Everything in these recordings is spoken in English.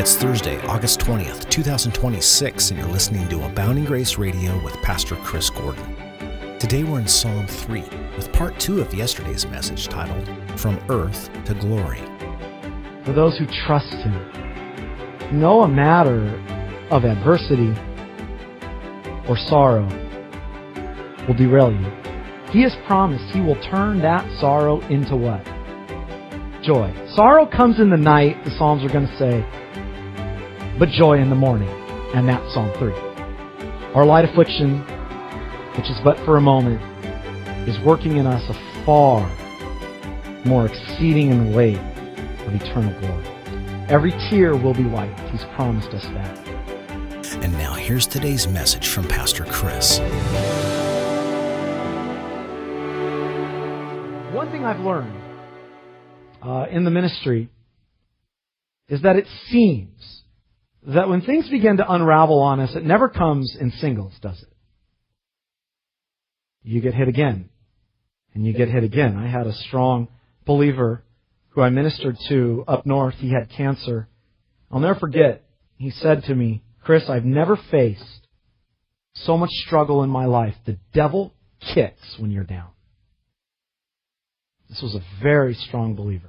It's Thursday, August 20th, 2026, and you're listening to Abounding Grace Radio with Pastor Chris Gordon. Today we're in Psalm 3 with part 2 of yesterday's message titled, From Earth to Glory. For those who trust Him, no matter of adversity or sorrow will derail you. He has promised He will turn that sorrow into what? Joy. Sorrow comes in the night, the Psalms are going to say, but joy in the morning. And that's Psalm 3. Our light affliction, which is but for a moment, is working in us a far more exceeding in weight of eternal glory. Every tear will be wiped. He's promised us that. And now here's today's message from Pastor Chris. One thing I've learned in the ministry is that it seems that when things begin to unravel on us, it never comes in singles, does it? You get hit again, and you get hit again. I had a strong believer who I ministered to up north. He had cancer. I'll never forget, he said to me, Chris, I've never faced so much struggle in my life. The devil kicks when you're down. This was a very strong believer.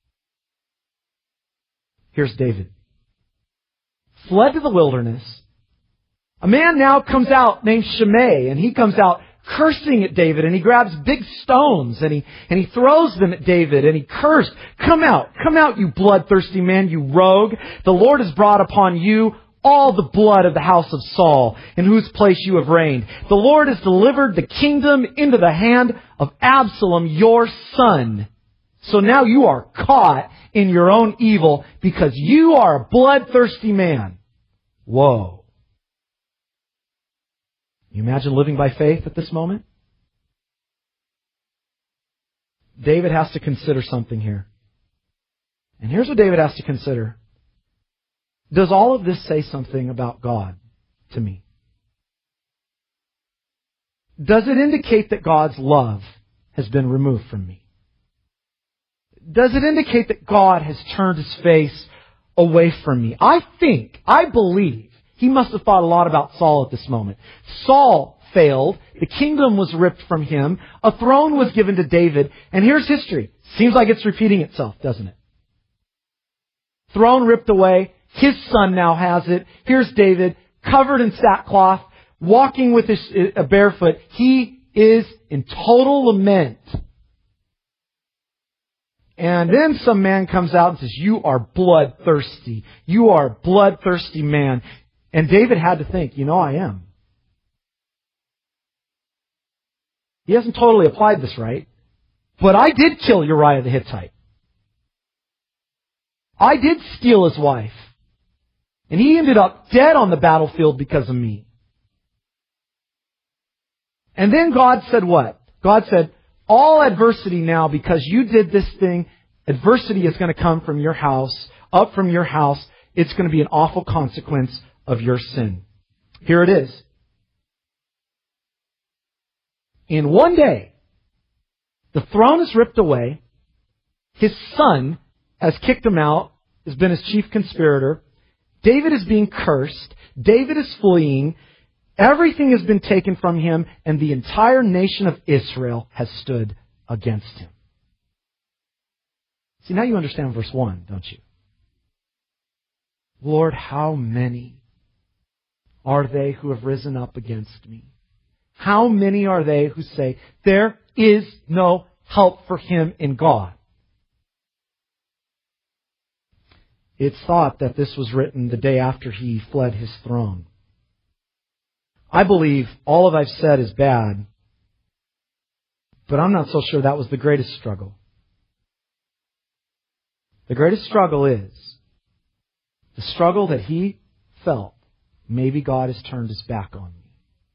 Here's David. Fled to the wilderness. A man now comes out named Shimei, and he comes out cursing at David, and he grabs big stones, and he throws them at David, and he cursed, come out, you bloodthirsty man, you rogue. The Lord has brought upon you all the blood of the house of Saul, in whose place you have reigned. The Lord has delivered the kingdom into the hand of Absalom, your son. So now you are caught in your own evil because you are a bloodthirsty man. Whoa. You imagine living by faith at this moment? David has to consider something here. And here's what David has to consider. Does all of this say something about God to me? Does it indicate that God's love has been removed from me? Does it indicate that God has turned His face away from me? I believe he must have thought a lot about Saul at this moment. Saul failed. The kingdom was ripped from him. A throne was given to David. And here's history. Seems like it's repeating itself, doesn't it? Throne ripped away. His son now has it. Here's David, covered in sackcloth, walking with his barefoot. He is in total lament. And then some man comes out and says, you are bloodthirsty. You are a bloodthirsty man. And David had to think, I am. He hasn't totally applied this right. But I did kill Uriah the Hittite. I did steal his wife. And he ended up dead on the battlefield because of me. And then God said what? God said, all adversity now, because you did this thing, adversity is going to come from your house, up from your house. It's going to be an awful consequence of your sin. Here it is. In one day, the throne is ripped away. His son has kicked him out, has been his chief conspirator. David is being cursed. David is fleeing. Everything has been taken from him, and the entire nation of Israel has stood against him. See, now you understand verse 1, don't you? Lord, how many are they who have risen up against me? How many are they who say, there is no help for him in God? It's thought that this was written the day after he fled his throne. I believe all of I've said is bad, but I'm not so sure that was the greatest struggle. The greatest struggle is the struggle that he felt. Maybe God has turned His back on me.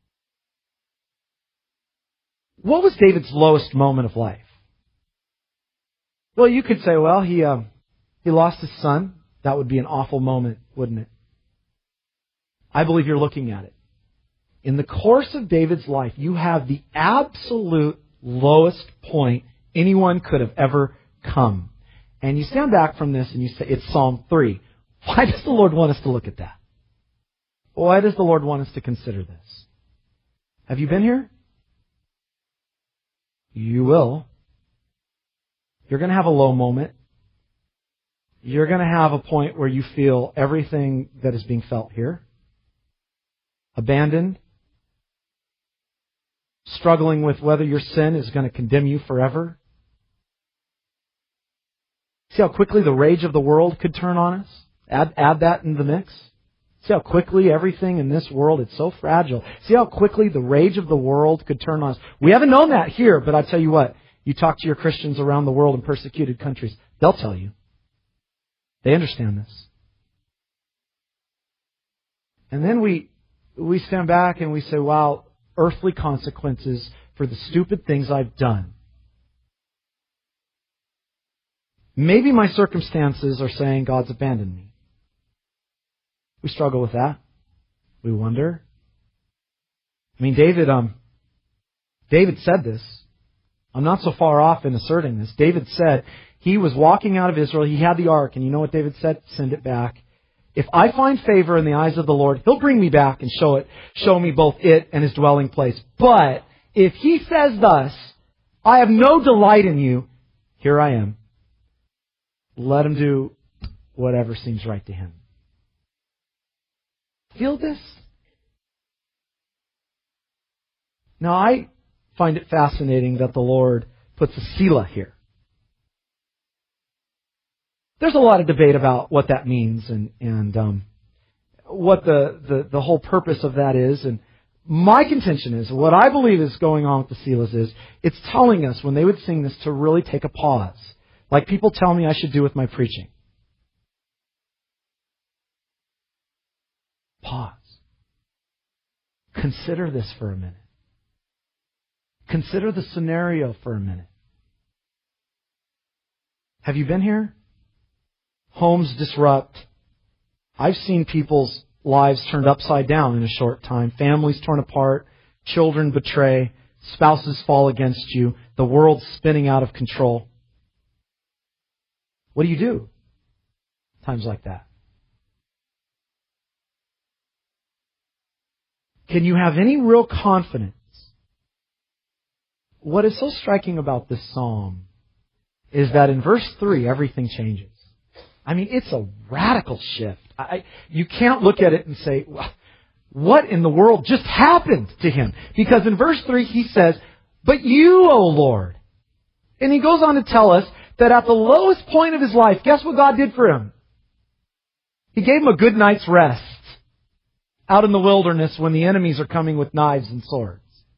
What was David's lowest moment of life? Well, you could say, well, he lost his son. That would be an awful moment, wouldn't it? I believe you're looking at it. In the course of David's life, you have the absolute lowest point anyone could have ever come. And you stand back from this and you say, it's Psalm 3. Why does the Lord want us to look at that? Why does the Lord want us to consider this? Have you been here? You will. You're going to have a low moment. You're going to have a point where you feel everything that is being felt here. Abandoned. Struggling with whether your sin is going to condemn you forever. See how quickly the rage of the world could turn on us? Add that in the mix. See how quickly everything in this world, it's so fragile. See how quickly the rage of the world could turn on us. We haven't known that here, but I tell you what, you talk to your Christians around the world in persecuted countries, they'll tell you. They understand this. And then we stand back and we say, wow, earthly consequences for the stupid things I've done. Maybe my circumstances are saying God's abandoned me. We struggle with that. We wonder. I mean, David said this. I'm not so far off in asserting this. David said he was walking out of Israel. He had the ark. And you know what David said? Send it back. If I find favor in the eyes of the Lord, He'll bring me back and show me both it and His dwelling place. But if He says thus, I have no delight in you, here I am. Let Him do whatever seems right to Him. Feel this? Now I find it fascinating that the Lord puts a Selah here. There's a lot of debate about what that means and what the whole purpose of that is. And my contention is, what I believe is going on with the Selahs is, it's telling us when they would sing this to really take a pause. Like people tell me I should do with my preaching. Pause. Consider this for a minute. Consider the scenario for a minute. Have you been here? Homes disrupt. I've seen people's lives turned upside down in a short time. Families torn apart. Children betray. Spouses fall against you. The world's spinning out of control. What do you do? Times like that. Can you have any real confidence? What is so striking about this psalm is that in verse 3, everything changes. I mean, it's a radical shift. You can't look at it and say, what in the world just happened to him? Because in verse 3 he says, but you, O Lord. And he goes on to tell us that at the lowest point of his life, guess what God did for him? He gave him a good night's rest out in the wilderness when the enemies are coming with knives and swords.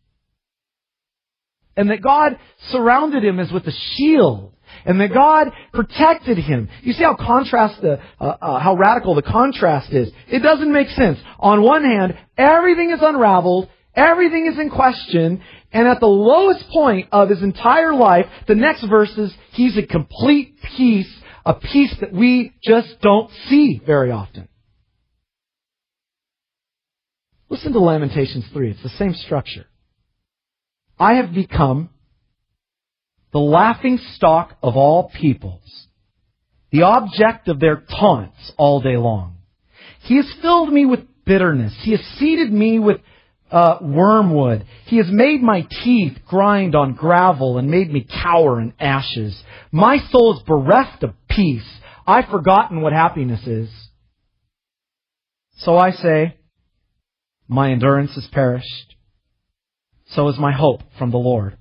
And that God surrounded him as with a shield. And that God protected him. You see how how radical the contrast is. It doesn't make sense. On one hand, everything is unraveled, everything is in question, and at the lowest point of his entire life, the next verses, he's at complete peace, a peace that we just don't see very often. Listen to Lamentations 3. It's the same structure. I have become the laughing stock of all peoples, the object of their taunts all day long. He has filled me with bitterness. He has seeded me with wormwood. He has made my teeth grind on gravel and made me cower in ashes. My soul is bereft of peace. I've forgotten what happiness is. So I say, my endurance is perished. So is my hope from the Lord.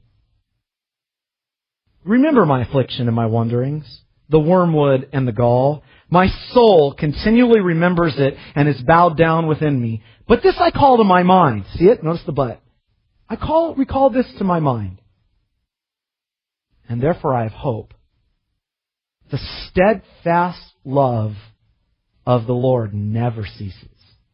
Remember my affliction and my wanderings, the wormwood and the gall. My soul continually remembers it and is bowed down within me. But this I call to my mind. See it? Notice the but. Recall this to my mind. And therefore I have hope. The steadfast love of the Lord never ceases.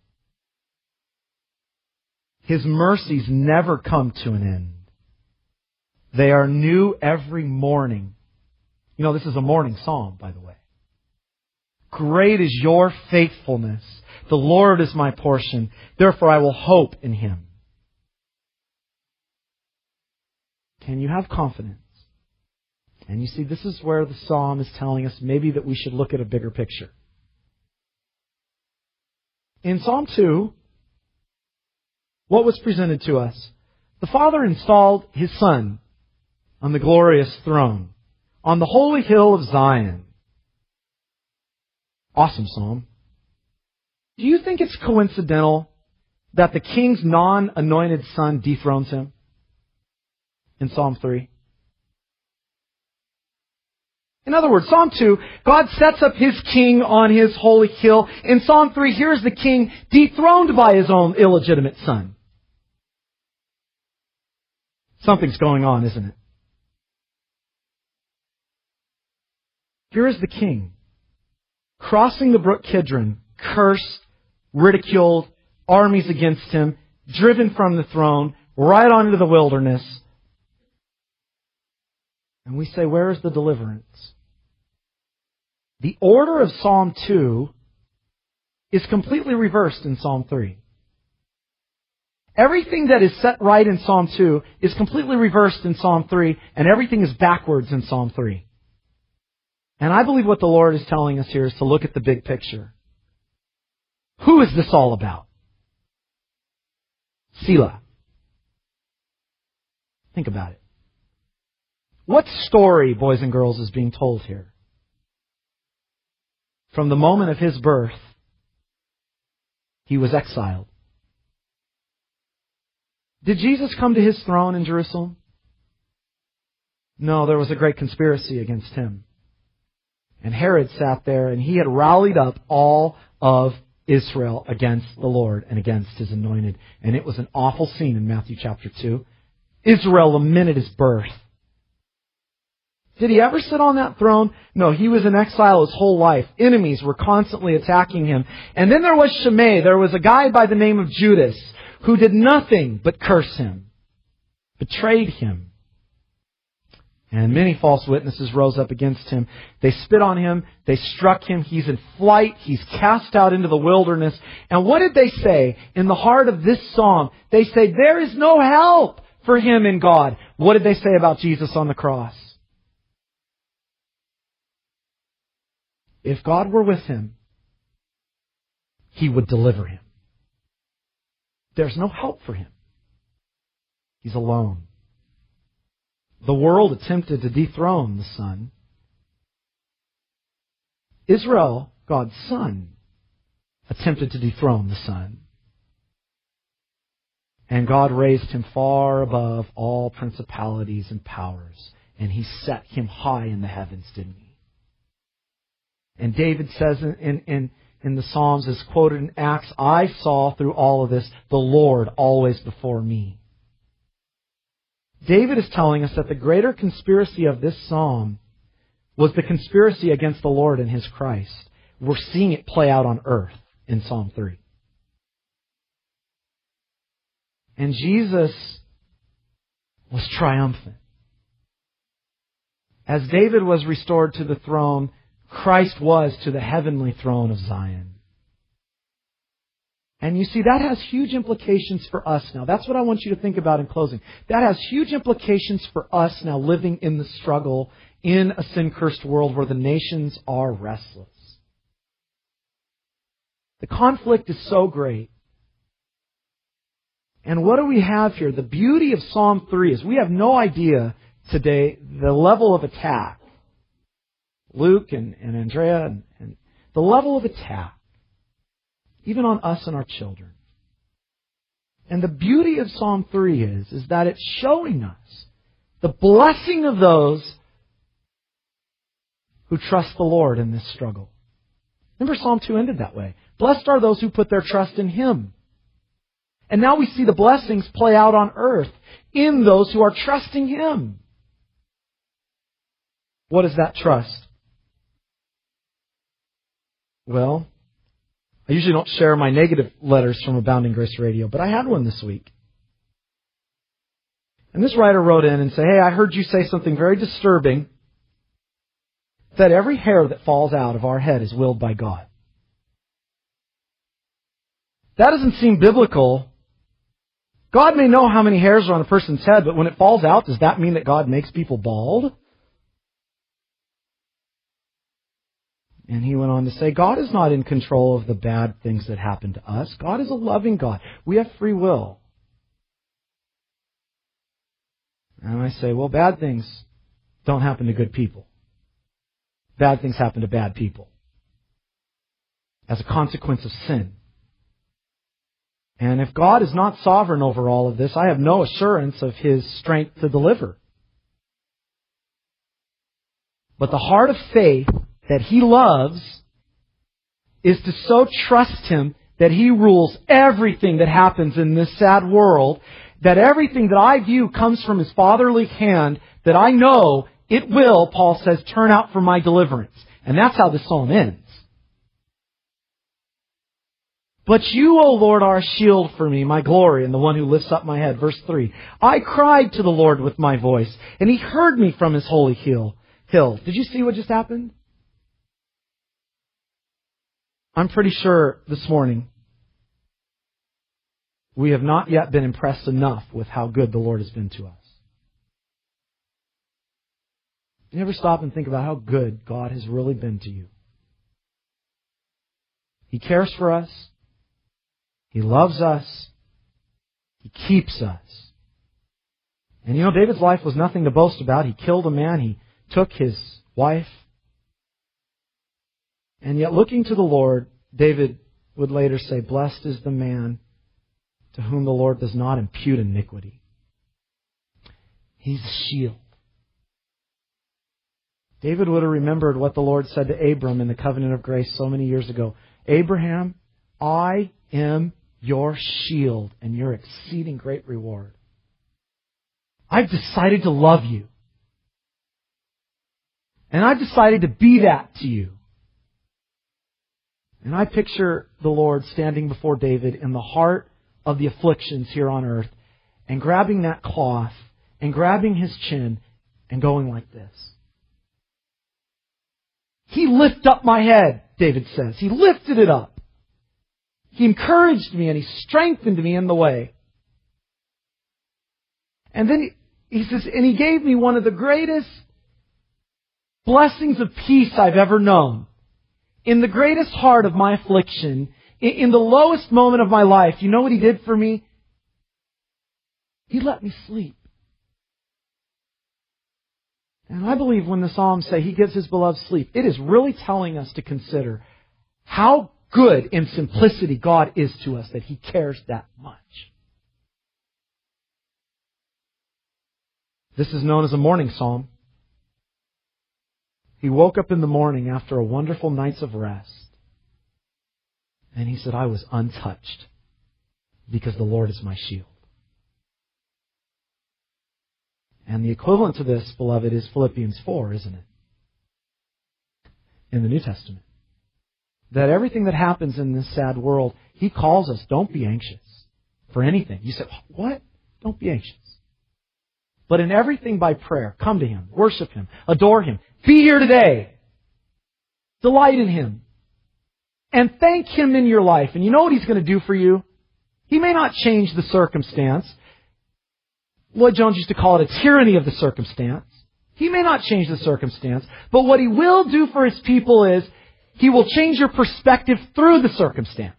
His mercies never come to an end. They are new every morning. You know, this is a morning psalm, by the way. Great is your faithfulness. The Lord is my portion. Therefore I will hope in Him. Can you have confidence? And you see, this is where the psalm is telling us maybe that we should look at a bigger picture. In Psalm 2, what was presented to us? The Father installed His Son on the glorious throne, on the holy hill of Zion. Awesome psalm. Do you think it's coincidental that the king's non-anointed son dethrones him in Psalm 3? In other words, Psalm 2, God sets up His king on His holy hill. In Psalm 3, here's the king dethroned by his own illegitimate son. Something's going on, isn't it? Here is the king, crossing the brook Kidron, cursed, ridiculed, armies against him, driven from the throne, right on into the wilderness. And we say, where is the deliverance? The order of Psalm 2 is completely reversed in Psalm 3. Everything that is set right in Psalm 2 is completely reversed in Psalm 3, and everything is backwards in Psalm 3. And I believe what the Lord is telling us here is to look at the big picture. Who is this all about? Selah. Think about it. What story, boys and girls, is being told here? From the moment of His birth, He was exiled. Did Jesus come to His throne in Jerusalem? No, there was a great conspiracy against Him. And Herod sat there, and he had rallied up all of Israel against the Lord and against His anointed. And it was an awful scene in Matthew chapter 2. Israel lamented His birth. Did He ever sit on that throne? No, He was in exile His whole life. Enemies were constantly attacking Him. And then there was Shimei. There was a guy by the name of Judas who did nothing but curse Him, betrayed Him. And many false witnesses rose up against Him. They spit on Him. They struck Him. He's in flight. He's cast out into the wilderness. And what did they say in the heart of this psalm? They say, there is no help for him in God. What did they say about Jesus on the cross? If God were with Him, He would deliver him. There's no help for him. He's alone. The world attempted to dethrone the Son. Israel, God's Son, attempted to dethrone the Son. And God raised Him far above all principalities and powers. And He set Him high in the heavens, didn't He? And David says in the Psalms, as quoted in Acts, I saw through all of this the Lord always before me. David is telling us that the greater conspiracy of this psalm was the conspiracy against the Lord and His Christ. We're seeing it play out on earth in Psalm 3. And Jesus was triumphant. As David was restored to the throne, Christ was to the heavenly throne of Zion. And you see, that has huge implications for us now. That's what I want you to think about in closing. That has huge implications for us now living in the struggle in a sin-cursed world where the nations are restless. The conflict is so great. And what do we have here? The beauty of Psalm 3 is we have no idea today the level of attack. Luke and Andrea and the level of attack, even on us and our children. And the beauty of Psalm 3 is that it's showing us the blessing of those who trust the Lord in this struggle. Remember, Psalm 2 ended that way. Blessed are those who put their trust in Him. And now we see the blessings play out on earth in those who are trusting Him. What is that trust? Well, I usually don't share my negative letters from Abounding Grace Radio, but I had one this week. And this writer wrote in and said, hey, I heard you say something very disturbing, that every hair that falls out of our head is willed by God. That doesn't seem biblical. God may know how many hairs are on a person's head, but when it falls out, does that mean that God makes people bald? And he went on to say, God is not in control of the bad things that happen to us. God is a loving God. We have free will. And I say, well, bad things don't happen to good people. Bad things happen to bad people as a consequence of sin. And if God is not sovereign over all of this, I have no assurance of His strength to deliver. But the heart of faith that He loves is to so trust Him that He rules everything that happens in this sad world, that everything that I view comes from His fatherly hand, that I know it will, Paul says, turn out for my deliverance. And that's how this psalm ends. But you, O Lord, are a shield for me, my glory, and the one who lifts up my head. Verse 3. I cried to the Lord with my voice, and He heard me from His holy hill. Did you see what just happened? I'm pretty sure this morning we have not yet been impressed enough with how good the Lord has been to us. You ever stop and think about how good God has really been to you? He cares for us. He loves us. He keeps us. And you know, David's life was nothing to boast about. He killed a man. He took his wife. And yet, looking to the Lord, David would later say, blessed is the man to whom the Lord does not impute iniquity. He's a shield. David would have remembered what the Lord said to Abram in the covenant of grace so many years ago. Abraham, I am your shield and your exceeding great reward. I've decided to love you. And I've decided to be that to you. And I picture the Lord standing before David in the heart of the afflictions here on earth and grabbing that cloth and grabbing his chin and going like this. He lifted up my head, David says. He lifted it up. He encouraged me and He strengthened me in the way. And then he says, and He gave me one of the greatest blessings of peace I've ever known. In the greatest heart of my affliction, in the lowest moment of my life, you know what He did for me? He let me sleep. And I believe when the Psalms say He gives His beloved sleep, it is really telling us to consider how good in simplicity God is to us, that He cares that much. This is known as a morning psalm. He woke up in the morning after a wonderful night's of rest, and he said, I was untouched because the Lord is my shield. And the equivalent to this, beloved, is Philippians 4, isn't it? In the New Testament. That everything that happens in this sad world, He calls us, don't be anxious for anything. You say, what? Don't be anxious. But in everything by prayer, come to Him, worship Him, adore Him. Be here today. Delight in Him. And thank Him in your life. And you know what He's going to do for you? He may not change the circumstance. Lloyd Jones used to call it a tyranny of the circumstance. He may not change the circumstance, but what He will do for His people is He will change your perspective through the circumstance.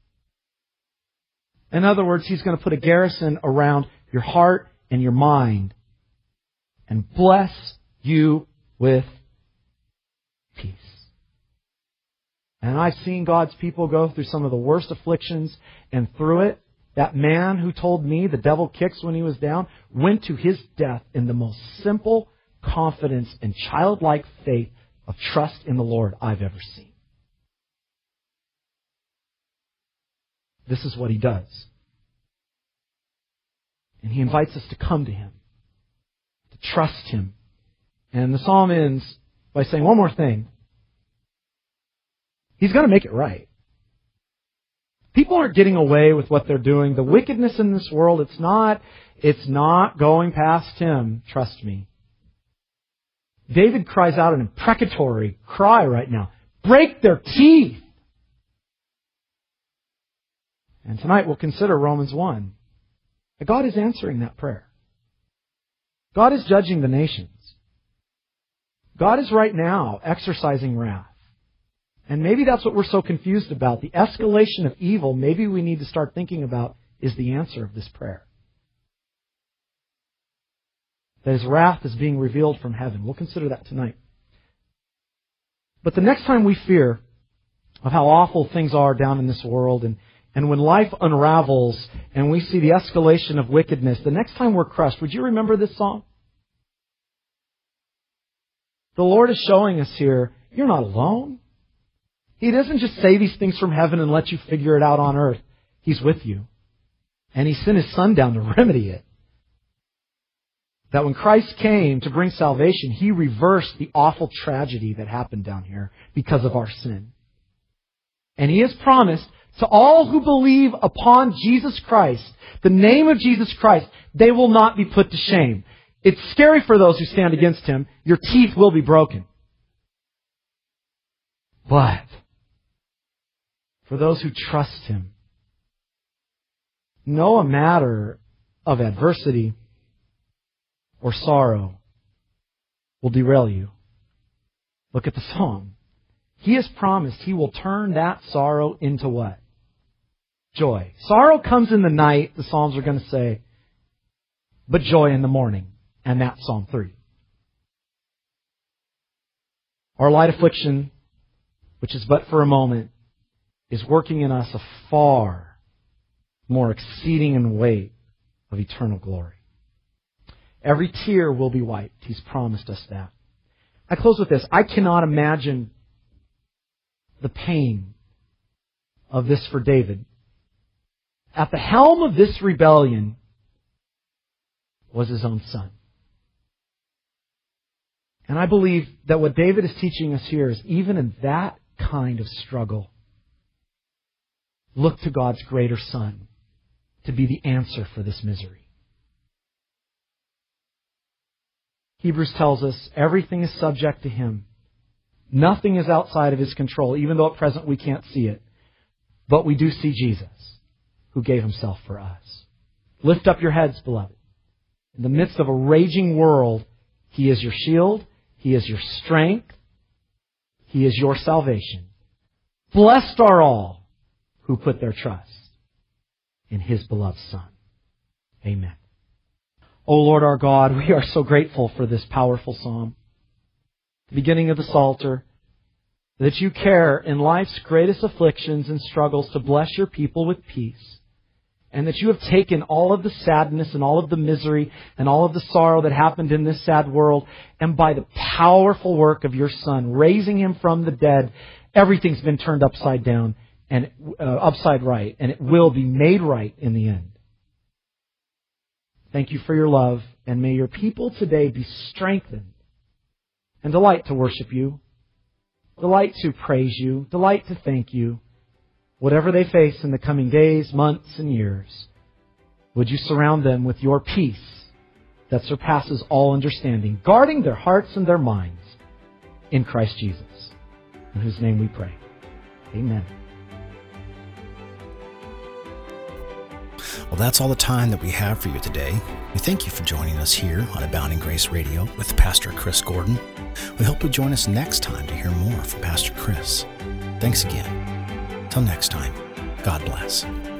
In other words, He's going to put a garrison around your heart and your mind and bless you with peace. And I've seen God's people go through some of the worst afflictions, and through it, that man who told me the devil kicks when he was down went to his death in the most simple confidence and childlike faith of trust in the Lord I've ever seen. This is what He does. And He invites us to come to Him, to trust Him. And the psalm ends by saying one more thing. He's going to make it right. People aren't getting away with what they're doing. The wickedness in this world, it's not going past Him. Trust me. David cries out an imprecatory cry right now. Break their teeth. And tonight we'll consider Romans 1. God is answering that prayer. God is judging the nations. God is right now exercising wrath. And maybe that's what we're so confused about. The escalation of evil, maybe we need to start thinking about, is the answer of this prayer. That His wrath is being revealed from heaven. We'll consider that tonight. But the next time we fear of how awful things are down in this world, and when life unravels and we see the escalation of wickedness, the next time we're crushed, would you remember this song? The Lord is showing us here, you're not alone. He doesn't just say these things from heaven and let you figure it out on earth. He's with you. And He sent His Son down to remedy it. That when Christ came to bring salvation, He reversed the awful tragedy that happened down here because of our sin. And He has promised to all who believe upon Jesus Christ, the name of Jesus Christ, they will not be put to shame. It's scary for those who stand against Him. Your teeth will be broken. But for those who trust Him, no matter of adversity or sorrow will derail you. Look at the song. He has promised He will turn that sorrow into what? Joy. Sorrow comes in the night, the Psalms are going to say, but joy in the morning. And that's Psalm 3. Our light affliction, which is but for a moment, is working in us a far more exceeding in weight of eternal glory. Every tear will be wiped. He's promised us that. I close with this. I cannot imagine the pain of this for David. At the helm of this rebellion was his own son. And I believe that what David is teaching us here is even in that kind of struggle, look to God's greater Son to be the answer for this misery. Hebrews tells us everything is subject to Him. Nothing is outside of His control, even though at present we can't see it. But we do see Jesus, who gave Himself for us. Lift up your heads, beloved. In the midst of a raging world, He is your shield. He is your strength. He is your salvation. Blessed are all who put their trust in His beloved Son. Amen. O Lord our God, we are so grateful for this powerful psalm. The beginning of the Psalter, that You care in life's greatest afflictions and struggles to bless Your people with peace. And that You have taken all of the sadness and all of the misery and all of the sorrow that happened in this sad world, and by the powerful work of Your Son, raising Him from the dead, everything's been turned upside down and upside right, and it will be made right in the end. Thank You for Your love, and may Your people today be strengthened and delight to worship You, delight to praise You, delight to thank You. Whatever they face in the coming days, months, and years, would You surround them with Your peace that surpasses all understanding, guarding their hearts and their minds in Christ Jesus, in whose name we pray. Amen. Well, that's all the time that we have for you today. We thank you for joining us here on Abounding Grace Radio with Pastor Chris Gordon. We hope you'll join us next time to hear more from Pastor Chris. Thanks again. Till next time, God bless.